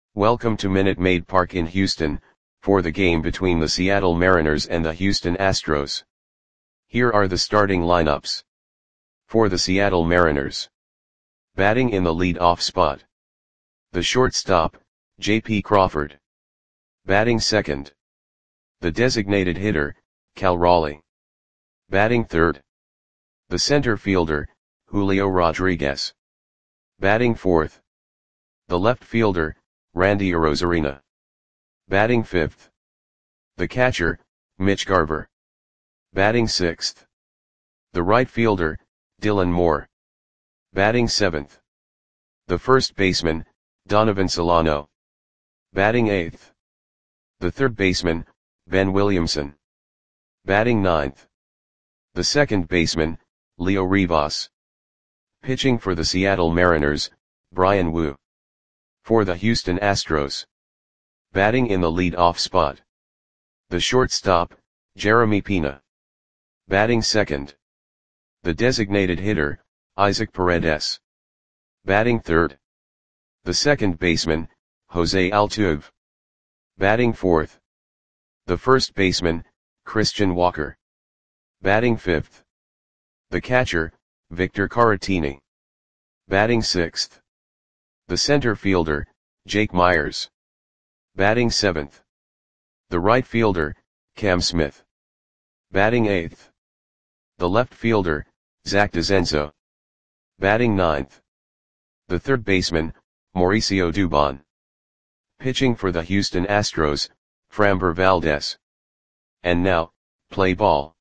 Welcome to Minute Maid Park in Houston, for the game between the Seattle Mariners and the Houston Astros. Here are the starting lineups. For the Seattle Mariners. Batting in the lead-off spot. The shortstop, J.P. Crawford. Batting second. The designated hitter, Cal Raleigh. Batting third. The center fielder, Julio Rodriguez. Batting fourth. The left fielder, Randy Arozarena. Batting fifth. The catcher, Mitch Garver. Batting sixth. The right fielder, Dylan Moore. Batting seventh. The first baseman, Donovan Solano. Batting eighth. The third baseman, Ben Williamson. Batting ninth. The second baseman, Leo Rivas. Pitching for the Seattle Mariners, Bryan Woo. For the Houston Astros. Batting in the lead-off spot. The shortstop, Jeremy Pena. Batting second. The designated hitter, Isaac Paredes. Batting third. The second baseman, Jose Altuve. Batting fourth. The first baseman, Christian Walker. Batting fifth. The catcher, Victor Caratini. Batting sixth. The center fielder, Jake Meyers. Batting seventh. The right fielder, Cam Smith. Batting eighth. The left fielder, Zach DeZenzo. Batting ninth. The third baseman, Mauricio Dubon. Pitching for the Houston Astros, Framber Valdez. And now, play ball.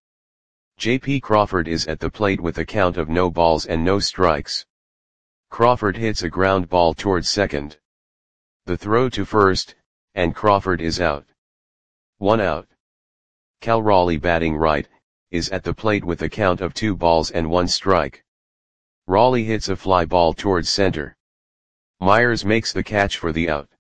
J.P. Crawford is at the plate with a count of no balls and no strikes. Crawford hits a ground ball towards second. The throw to first, and Crawford is out. 1 out. Cal Raleigh, batting right, is at the plate with a count of 2 balls and 1 strike. Raleigh hits a fly ball towards center. Meyers makes the catch for the out.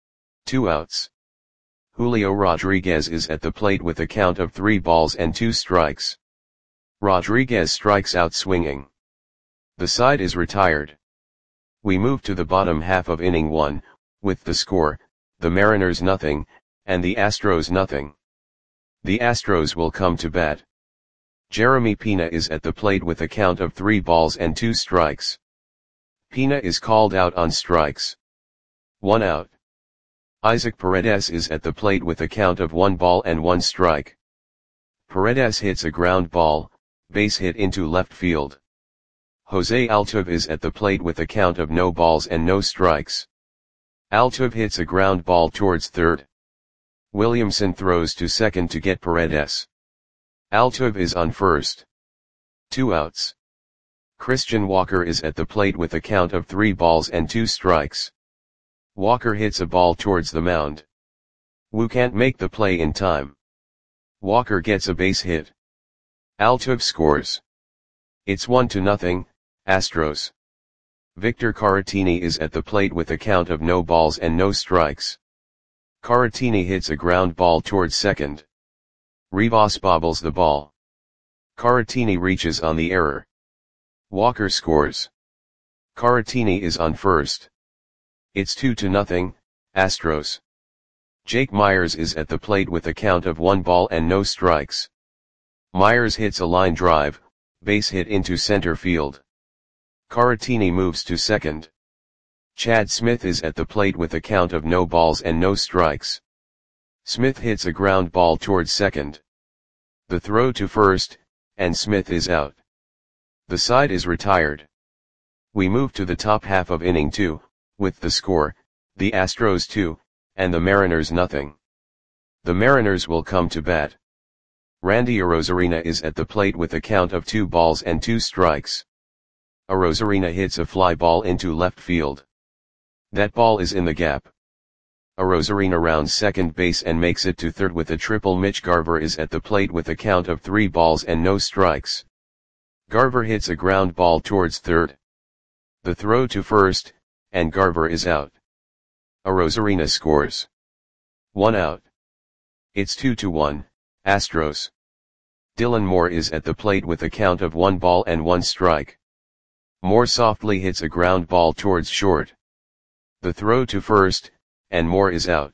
2 outs. Julio Rodriguez is at the plate with a count of 3 balls and 2 strikes. Rodriguez strikes out swinging. The side is retired. We move to the bottom half of inning 1, with the score, the Mariners nothing, and the Astros nothing. The Astros will come to bat. Jeremy Pena is at the plate with a count of 3 balls and 2 strikes. Pena is called out on strikes. 1 out. Isaac Paredes is at the plate with a count of 1 ball and 1 strike. Paredes hits a ground ball, base hit into left field. Jose Altuve is at the plate with a count of no balls and no strikes. Altuve hits a ground ball towards third. Williamson throws to second to get Paredes. Altuve is on first. 2 outs. Christian Walker is at the plate with a count of 3 balls and 2 strikes. Walker hits a ball towards the mound. Woo can't make the play in time. Walker gets a base hit. Altuve scores. It's 1-0, Astros. Victor Caratini is at the plate with a count of no balls and no strikes. Caratini hits a ground ball towards second. Rivas bobbles the ball. Caratini reaches on the error. Walker scores. Caratini is on first. It's 2-0, Astros. Jake Meyers is at the plate with a count of 1 ball and no strikes. Meyers hits a line drive, base hit into center field. Caratini moves to second. Chad Smith is at the plate with a count of no balls and no strikes. Smith hits a ground ball towards second. The throw to first, and Smith is out. The side is retired. We move to the top half of inning 2, with the score, the Astros 2, and the Mariners nothing. The Mariners will come to bat. Randy Arozarena is at the plate with a count of 2 balls and 2 strikes. Arozarena hits a fly ball into left field. That ball is in the gap. Arozarena rounds second base and makes it to third with a triple. Mitch Garver is at the plate with a count of 3 balls and no strikes. Garver hits a ground ball towards third. The throw to first, and Garver is out. Arozarena scores. 1 out. It's 2-1, Astros. Dylan Moore is at the plate with a count of 1 ball and 1 strike. Moore softly hits a ground ball towards short. The throw to first, and Moore is out.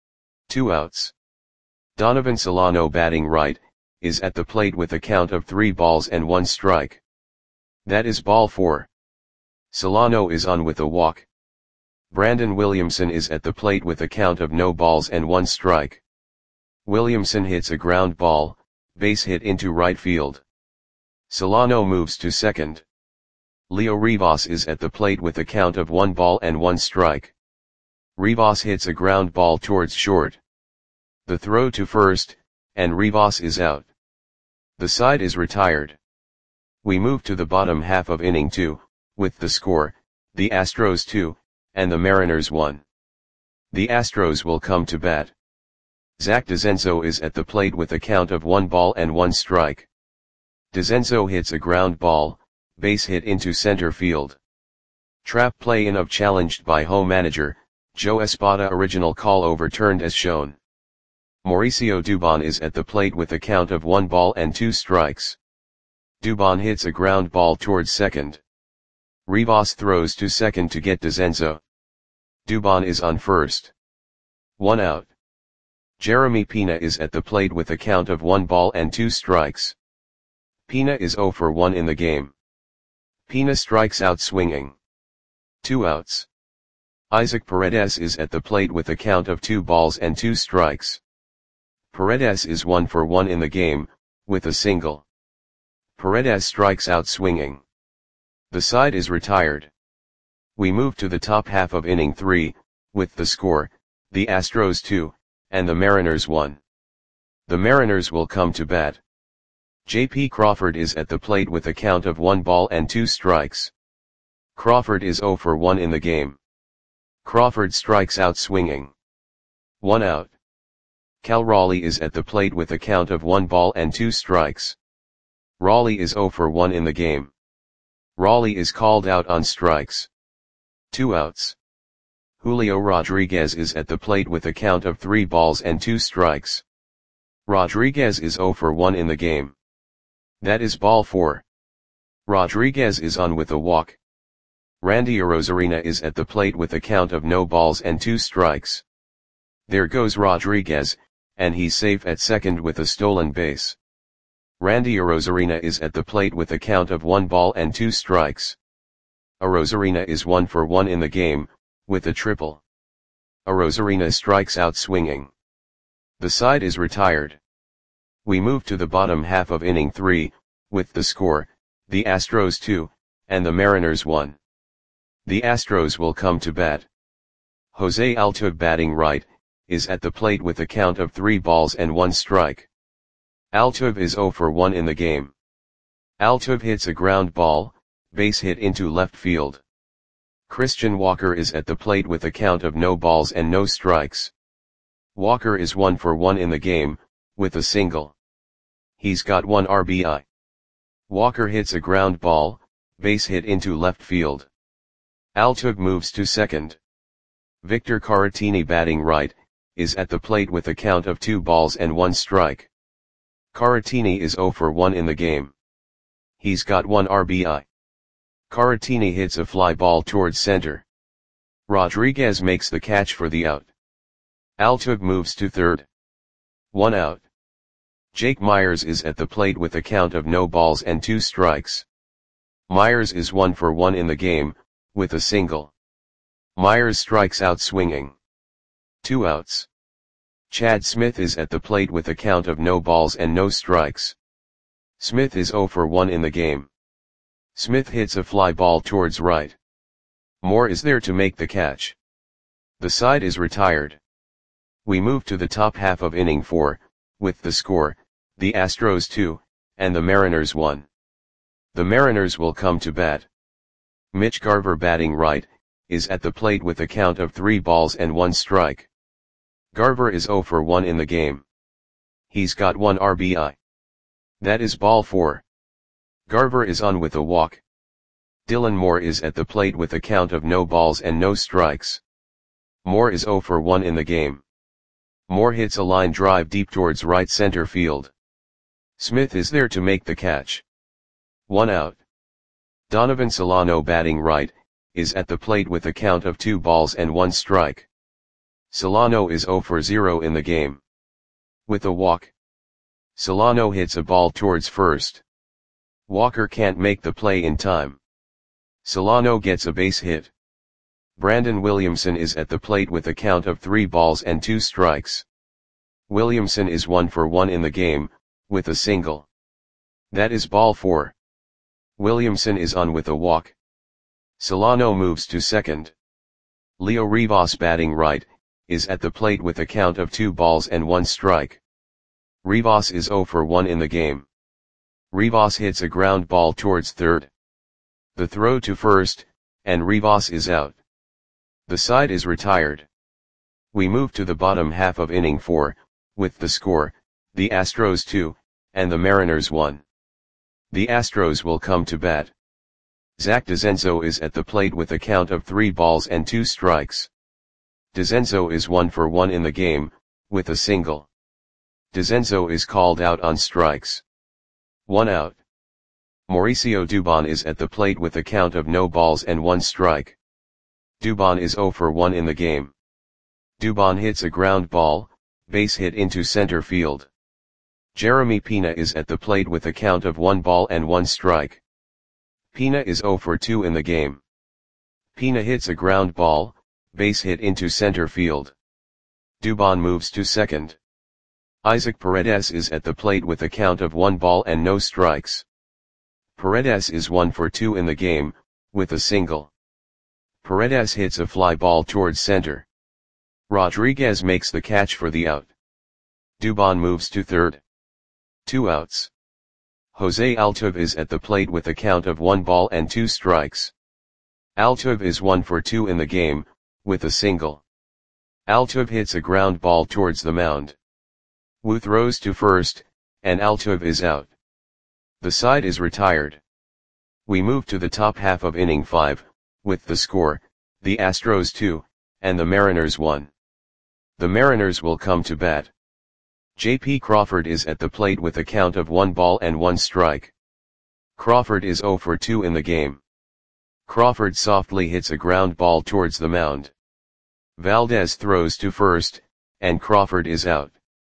2 outs. Donovan Solano batting right, is at the plate with a count of 3 balls and 1 strike. That is ball 4. Solano is on with a walk. Brandon Williamson is at the plate with a count of no balls and 1 strike. Williamson hits a ground ball, base hit into right field. Solano moves to second. Leo Rivas is at the plate with a count of 1 ball and 1 strike. Rivas hits a ground ball towards short. The throw to first, and Rivas is out. The side is retired. We move to the bottom half of inning 2, with the score, the Astros 2, and the Mariners 1. The Astros will come to bat. Zach DeZenzo is at the plate with a count of 1 ball and 1 strike. DeZenzo hits a ground ball, base hit into center field. Trap play in of challenged by home manager, Joe Espada. Original call overturned as shown. Mauricio Dubon is at the plate with a count of 1 ball and 2 strikes. Dubon hits a ground ball towards second. Rivas throws to second to get DeZenzo. Dubon is on first. 1 out. Jeremy Pena is at the plate with a count of 1 ball and 2 strikes. Pena is 0 for 1 in the game. Pena strikes out swinging. 2 outs. Isaac Paredes is at the plate with a count of 2 balls and 2 strikes. Paredes is 1 for 1 in the game, with a single. Paredes strikes out swinging. The side is retired. We move to the top half of inning 3, with the score, the Astros 2, and the Mariners 1. The Mariners will come to bat. J.P. Crawford is at the plate with a count of 1 ball and 2 strikes. Crawford is 0 for 1 in the game. Crawford strikes out swinging. 1 out. Cal Raleigh is at the plate with a count of 1 ball and 2 strikes. Raleigh is 0 for 1 in the game. Raleigh is called out on strikes. 2 outs. Julio Rodriguez is at the plate with a count of 3 balls and 2 strikes. Rodriguez is 0 for 1 in the game. That is ball 4. Rodriguez is on with a walk. Randy Arozarena is at the plate with a count of no balls and 2 strikes. There goes Rodriguez, and he's safe at second with a stolen base. Randy Arozarena is at the plate with a count of 1 ball and 2 strikes. Arozarena is 1 for 1 in the game, with a triple. Arozarena strikes out swinging. The side is retired. We move to the bottom half of inning 3, with the score, the Astros 2, and the Mariners 1. The Astros will come to bat. Jose Altuve batting right, is at the plate with a count of 3 balls and 1 strike. Altuve is 0 for 1 in the game. Altuve hits a ground ball, base hit into left field. Christian Walker is at the plate with a count of no balls and no strikes. Walker is 1 for 1 in the game, with a single. He's got 1 RBI. Walker hits a ground ball, base hit into left field. Altuve moves to second. Victor Caratini batting right, is at the plate with a count of 2 balls and 1 strike. Caratini is 0 for 1 in the game. He's got 1 RBI. Caratini hits a fly ball towards center. Rodriguez makes the catch for the out. Altuve moves to third. 1 out. Jake Myers is at the plate with a count of no balls and 2 strikes. Myers is 1 for 1 in the game, with a single. Myers strikes out swinging. 2 outs. Chad Smith is at the plate with a count of no balls and no strikes. Smith is 0 for 1 in the game. Smith hits a fly ball towards right. Moore is there to make the catch. The side is retired. We move to the top half of inning 4, with the score, the Astros 2, and the Mariners 1. The Mariners will come to bat. Mitch Garver batting right, is at the plate with a count of 3 balls and 1 strike. Garver is 0 for 1 in the game. He's got 1 RBI. That is ball 4. Garver is on with a walk. Dylan Moore is at the plate with a count of no balls and no strikes. Moore is 0 for 1 in the game. Moore hits a line drive deep towards right center field. Smith is there to make the catch. 1 out. Donovan Solano batting right, is at the plate with a count of 2 balls and 1 strike. Solano is 0 for 0 in the game. With a walk, Solano hits a ball towards first. Walker can't make the play in time. Solano gets a base hit. Brandon Williamson is at the plate with a count of 3 balls and 2 strikes. Williamson is 1 for 1 in the game, with a single. That is ball 4. Williamson is on with a walk. Solano moves to second. Leo Rivas, batting right, is at the plate with a count of 2 balls and 1 strike. Rivas is 0 for 1 in the game. Rivas hits a ground ball towards third. The throw to first, and Rivas is out. The side is retired. We move to the bottom half of inning 4, with the score, the Astros 2, and the Mariners 1. The Astros will come to bat. Zach DeZenzo is at the plate with a count of 3 balls and 2 strikes. DeZenzo is 1 for 1 in the game, with a single. DeZenzo is called out on strikes. 1 out. Mauricio Dubon is at the plate with a count of no balls and 1 strike. Dubon is 0 for 1 in the game. Dubon hits a ground ball, base hit into center field. Jeremy Pena is at the plate with a count of 1 ball and 1 strike. Pena is 0 for 2 in the game. Pena hits a ground ball, base hit into center field. Dubon moves to second. Isaac Paredes is at the plate with a count of 1 ball and no strikes. Paredes is 1 for 2 in the game, with a single. Paredes hits a fly ball towards center. Rodriguez makes the catch for the out. Dubon moves to third. 2 outs. Jose Altuve is at the plate with a count of 1 ball and 2 strikes. Altuve is 1 for 2 in the game, with a single. Altuve hits a ground ball towards the mound. Wu throws to first, and Altuve is out. The side is retired. We move to the top half of inning 5, with the score, the Astros 2, and the Mariners 1. The Mariners will come to bat. J.P. Crawford is at the plate with a count of 1 ball and 1 strike. Crawford is 0 for 2 in the game. Crawford softly hits a ground ball towards the mound. Valdez throws to first, and Crawford is out.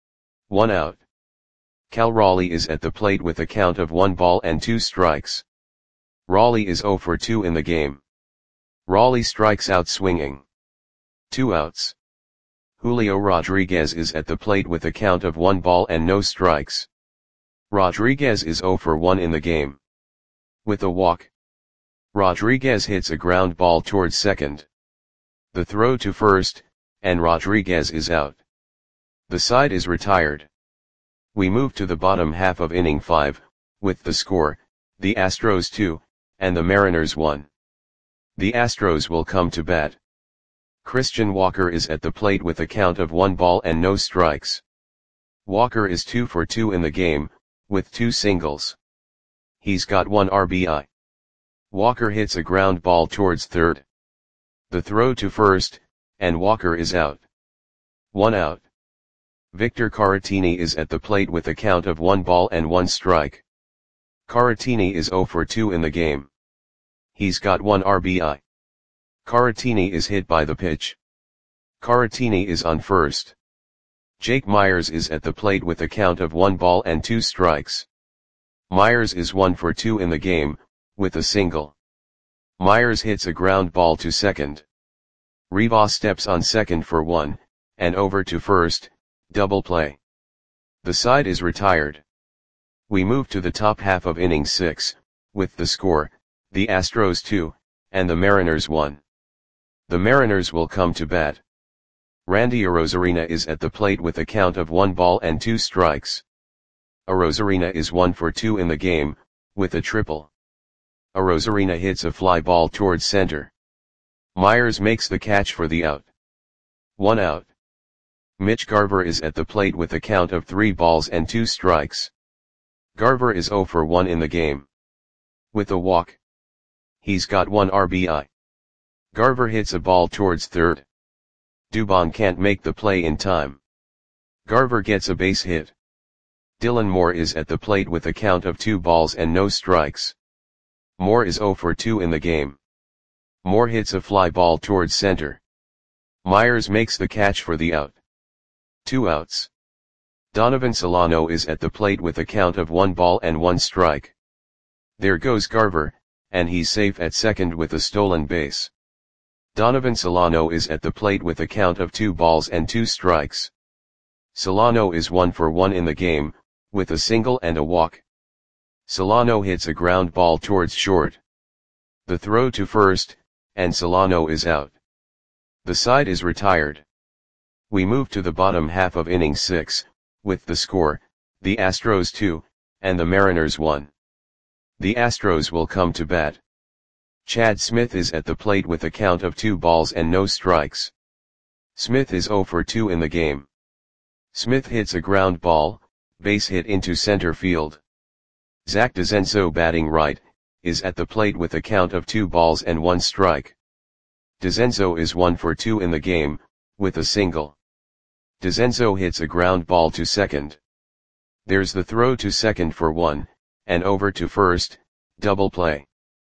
1 out. Cal Raleigh is at the plate with a count of 1 ball and 2 strikes. Raleigh is 0 for 2 in the game. Raleigh strikes out swinging. 2 outs. Julio Rodriguez is at the plate with a count of 1 ball and no strikes. Rodriguez is 0 for 1 in the game. With a walk, Rodriguez hits a ground ball towards second. The throw to first, and Rodriguez is out. The side is retired. We move to the bottom half of inning 5, with the score, the Astros 2, and the Mariners 1. The Astros will come to bat. Christian Walker is at the plate with a count of 1 ball and no strikes. Walker is 2 for 2 in the game, with 2 singles. He's got 1 RBI. Walker hits a ground ball towards third. The throw to first, and Walker is out. 1 out. Victor Caratini is at the plate with a count of 1 ball and 1 strike. Caratini is 0 for 2 in the game. He's got 1 RBI. Caratini is hit by the pitch. Caratini is on first. Jake Myers is at the plate with a count of 1 ball and 2 strikes. Myers is 1 for 2 in the game, with a single. Myers hits a ground ball to second. Rivas steps on second for 1, and over to first, double play. The side is retired. We move to the top half of inning 6, with the score, the Astros 2, and the Mariners 1. The Mariners will come to bat. Randy Arozarena is at the plate with a count of 1 ball and 2 strikes. Arozarena is 1 for 2 in the game, with a triple. Arozarena hits a fly ball towards center. Myers makes the catch for the out. 1 out. Mitch Garver is at the plate with a count of 3 balls and 2 strikes. Garver is 0 for 1 in the game. With a walk, he's got 1 RBI. Garver hits a ball towards third. Dubon can't make the play in time. Garver gets a base hit. Dylan Moore is at the plate with a count of 2 balls and no strikes. Moore is 0 for 2 in the game. Moore hits a fly ball towards center. Myers makes the catch for the out. 2 outs. Donovan Solano is at the plate with a count of 1 ball and 1 strike. There goes Garver, and he's safe at second with a stolen base. Donovan Solano is at the plate with a count of 2 balls and 2 strikes. Solano is 1 for 1 in the game, with a single and a walk. Solano hits a ground ball towards short. The throw to first, and Solano is out. The side is retired. We move to the bottom half of inning 6, with the score, the Astros 2, and the Mariners 1. The Astros will come to bat. Chad Smith is at the plate with a count of 2 balls and no strikes. Smith is 0 for 2 in the game. Smith hits a ground ball, base hit into center field. Zach DeZenzo, batting right, is at the plate with a count of 2 balls and 1 strike. DeZenzo is 1 for 2 in the game, with a single. DeZenzo hits a ground ball to second. There's the throw to second for 1, and over to first, double play.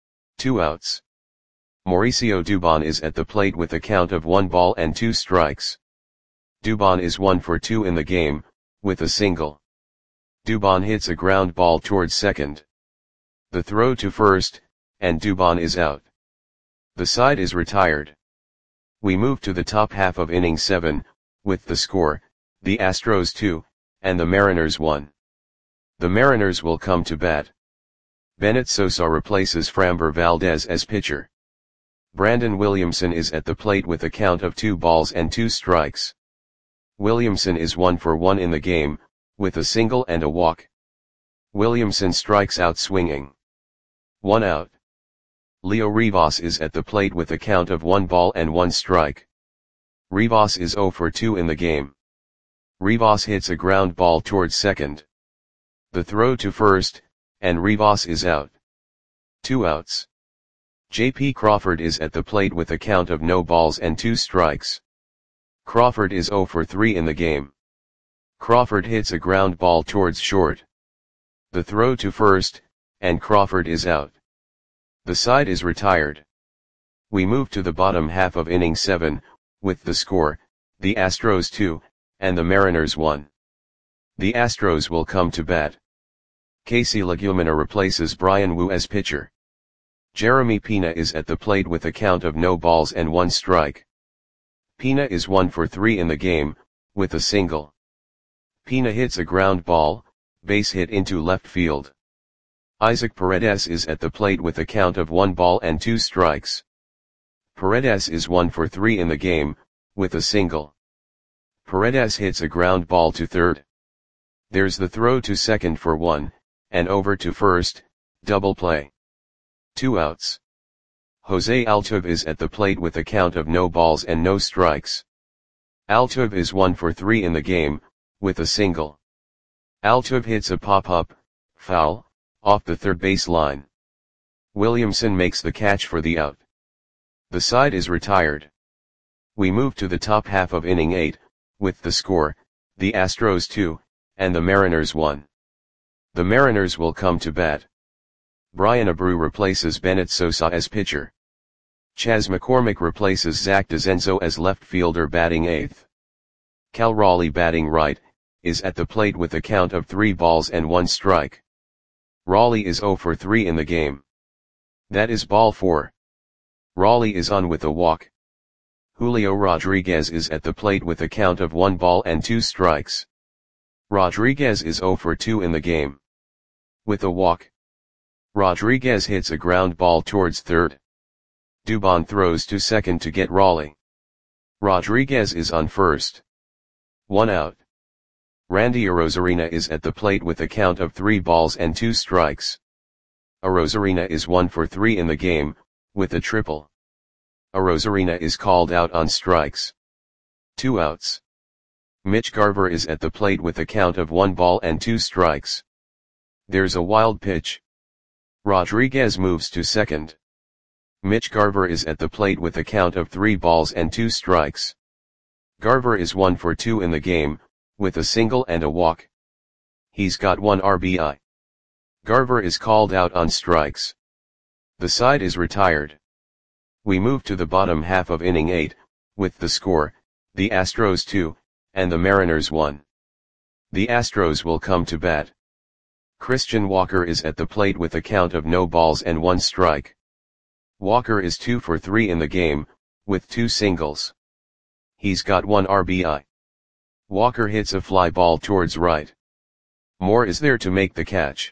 2 outs. Mauricio Dubon is at the plate with a count of 1 ball and 2 strikes. Dubon is 1 for 2 in the game, with a single. Dubon hits a ground ball towards second. The throw to first, and Dubon is out. The side is retired. We move to the top half of inning 7, with the score, the Astros 2, and the Mariners 1. The Mariners will come to bat. Bennett Sosa replaces Framber Valdez as pitcher. Brandon Williamson is at the plate with a count of 2 balls and 2 strikes. Williamson is 1 for 1 in the game, with a single and a walk. Williamson strikes out swinging. 1 out. Leo Rivas is at the plate with a count of 1 ball and 1 strike. Rivas is 0 for 2 in the game. Rivas hits a ground ball towards second. The throw to first, and Rivas is out. 2 outs. J.P. Crawford is at the plate with a count of no balls and 2 strikes. Crawford is 0 for 3 in the game. Crawford hits a ground ball towards short. The throw to first, and Crawford is out. The side is retired. We move to the bottom half of inning 7, with the score, the Astros 2, and the Mariners 1. The Astros will come to bat. Casey Legumina replaces Brian Wu as pitcher. Jeremy Pena is at the plate with a count of no balls and 1 strike. Pena is 1 for 3 in the game, with a single. Pena hits a ground ball, base hit into left field. Isaac Paredes is at the plate with a count of 1 ball and 2 strikes. Paredes is 1 for 3 in the game, with a single. Paredes hits a ground ball to third. There's the throw to second for 1, and over to first, double play. 2 outs. Jose Altuve is at the plate with a count of no balls and no strikes. Altuve is 1 for 3 in the game, with a single. Altuve hits a pop-up, foul, off the third base line. Williamson makes the catch for the out. The side is retired. We move to the top half of inning 8, with the score, the Astros 2, and the Mariners 1. The Mariners will come to bat. Brian Abreu replaces Bennett Sosa as pitcher. Chas McCormick replaces Zach DeZenzo as left fielder batting 8th. Cal Raleigh, batting right, is at the plate with a count of 3 balls and 1 strike. Raleigh is 0 for 3 in the game. That is ball 4. Raleigh is on with a walk. Julio Rodriguez is at the plate with a count of 1 ball and 2 strikes. Rodriguez is 0 for 2 in the game. With a walk. Rodriguez hits a ground ball towards third. Dubon throws to second to get Raleigh. Rodriguez is on first. 1 out. Randy Arozarena is at the plate with a count of 3 balls and 2 strikes. Arozarena is 1 for 3 in the game, with a triple. Arozarena is called out on strikes. 2 outs. Mitch Garver is at the plate with a count of 1 ball and 2 strikes. There's a wild pitch. Rodriguez moves to second. Mitch Garver is at the plate with a count of 3 balls and 2 strikes. Garver is 1 for 2 in the game, with a single and a walk. He's got 1 RBI. Garver is called out on strikes. The side is retired. We move to the bottom half of inning 8, with the score, the Astros 2, and the Mariners 1. The Astros will come to bat. Christian Walker is at the plate with a count of no balls and 1 strike. Walker is 2 for 3 in the game, with 2 singles. He's got 1 RBI. Walker hits a fly ball towards right. Moore is there to make the catch.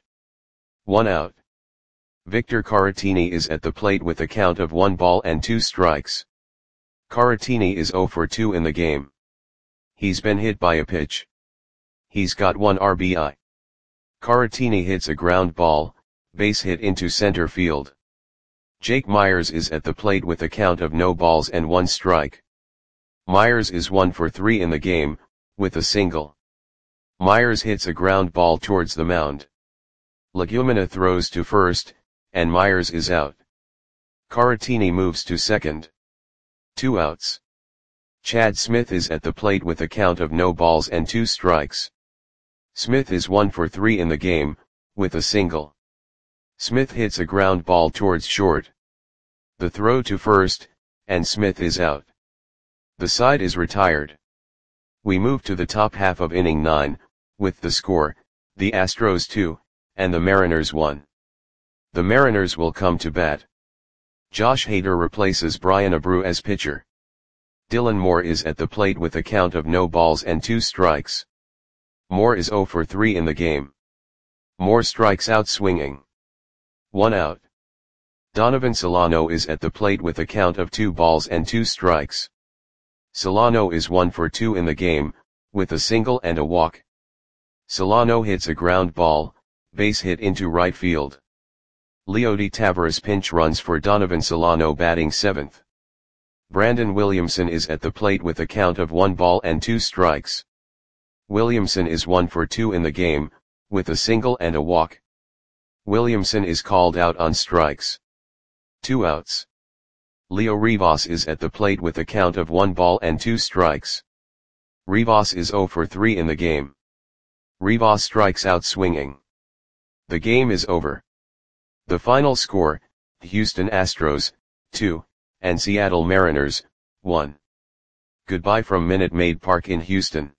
1 out. Victor Caratini is at the plate with a count of 1 ball and 2 strikes. Caratini is 0 for 2 in the game. He's been hit by a pitch. He's got 1 RBI. Caratini hits a ground ball, base hit into center field. Jake Myers is at the plate with a count of no balls and 1 strike. Myers is 1 for 3 in the game, with a single. Myers hits a ground ball towards the mound. Legumina throws to first, and Myers is out. Caratini moves to second. 2 outs. Chad Smith is at the plate with a count of no balls and 2 strikes. Smith is 1 for 3 in the game, with a single. Smith hits a ground ball towards short. The throw to first, and Smith is out. The side is retired. We move to the top half of inning 9, with the score, the Astros 2, and the Mariners 1. The Mariners will come to bat. Josh Hader replaces Brian Abreu as pitcher. Dylan Moore is at the plate with a count of no balls and 2 strikes. Moore is 0 for 3 in the game. Moore strikes out swinging. 1 out. Donovan Solano is at the plate with a count of 2 balls and 2 strikes. Solano is 1 for 2 in the game, with a single and a walk. Solano hits a ground ball, base hit into right field. Leody Taveras pinch runs for Donovan Solano batting 7th. Brandon Williamson is at the plate with a count of 1 ball and 2 strikes. Williamson is 1 for 2 in the game, with a single and a walk. Williamson is called out on strikes. 2 outs. Leo Rivas is at the plate with a count of 1 ball and 2 strikes. Rivas is 0 for 3 in the game. Rivas strikes out swinging. The game is over. The final score, Houston Astros, 2, and Seattle Mariners, 1. Goodbye from Minute Maid Park in Houston.